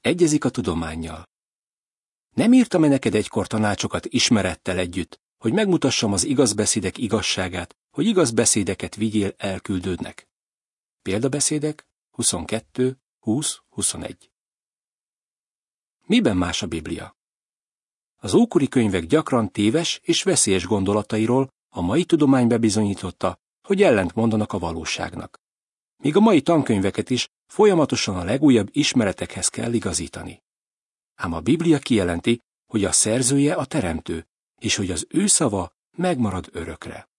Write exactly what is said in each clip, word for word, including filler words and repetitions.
egyezik a tudománnyal. Nem írtam-e neked egykor tanácsokat ismerettel együtt, hogy megmutassam az igaz beszédek igazságát, hogy igaz beszédeket vigyél elküldődnek? Példabeszédek huszonkettő, húsz, huszonegy. Miben más a Biblia? Az ókori könyvek gyakran téves és veszélyes gondolatairól a mai tudomány bebizonyította, hogy ellent mondanak a valóságnak. Míg a mai tankönyveket is folyamatosan a legújabb ismeretekhez kell igazítani. Ám a Biblia kijelenti, hogy a szerzője a teremtő, és hogy az ő szava megmarad örökre.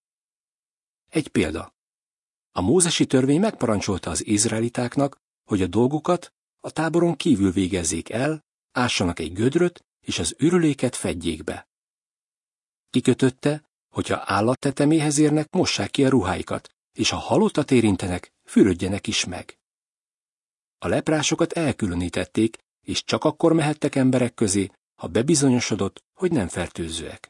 Egy példa. A mózesi törvény megparancsolta az izraelitáknak, hogy a dolgukat a táboron kívül végezzék el, ássanak egy gödröt, és az ürüléket fedjék be. Kikötötte, hogyha állatteteméhez érnek, mossák ki a ruháikat, és ha halottat érintenek, fürödjenek is meg. A leprásokat elkülönítették, és csak akkor mehettek emberek közé, ha bebizonyosodott, hogy nem fertőzőek.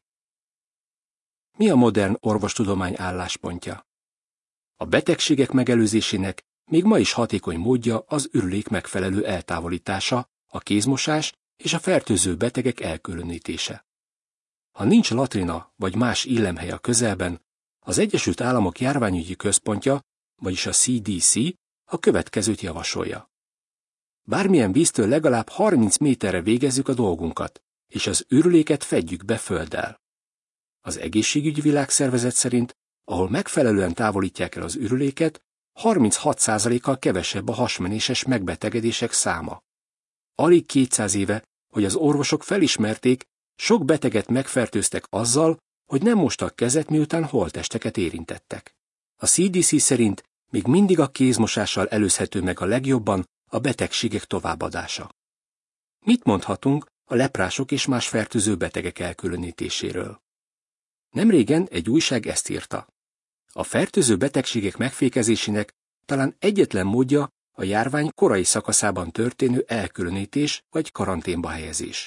Mi a modern orvostudomány álláspontja? A betegségek megelőzésének még ma is hatékony módja az ürülék megfelelő eltávolítása, a kézmosás és a fertőző betegek elkülönítése. Ha nincs latrina vagy más illemhely a közelben, az Egyesült Államok Járványügyi Központja, vagyis a C D C a következőt javasolja. Bármilyen víztől legalább harminc méterre végezzük a dolgunkat, és az ürüléket fedjük be földdel. Az Egészségügyi Világszervezet szerint, ahol megfelelően távolítják el az ürüléket, harminchat százalékkal kevesebb a hasmenéses megbetegedések száma. Alig kétszáz éve, hogy az orvosok felismerték, sok beteget megfertőztek azzal, hogy nem mostak kezet, miután holttesteket érintettek. A C D C szerint még mindig a kézmosással előzhető meg a legjobban a betegségek továbbadása. Mit mondhatunk a leprások és más fertőző betegek elkülönítéséről? Nemrégen egy újság ezt írta. A fertőző betegségek megfékezésének talán egyetlen módja a járvány korai szakaszában történő elkülönítés vagy karanténba helyezés.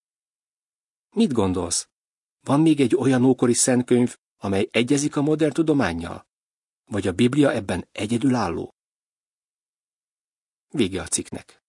Mit gondolsz? Van még egy olyan ókori szentkönyv, amely egyezik a modern tudománnyal? Vagy a Biblia ebben egyedülálló? Vége a cikknek.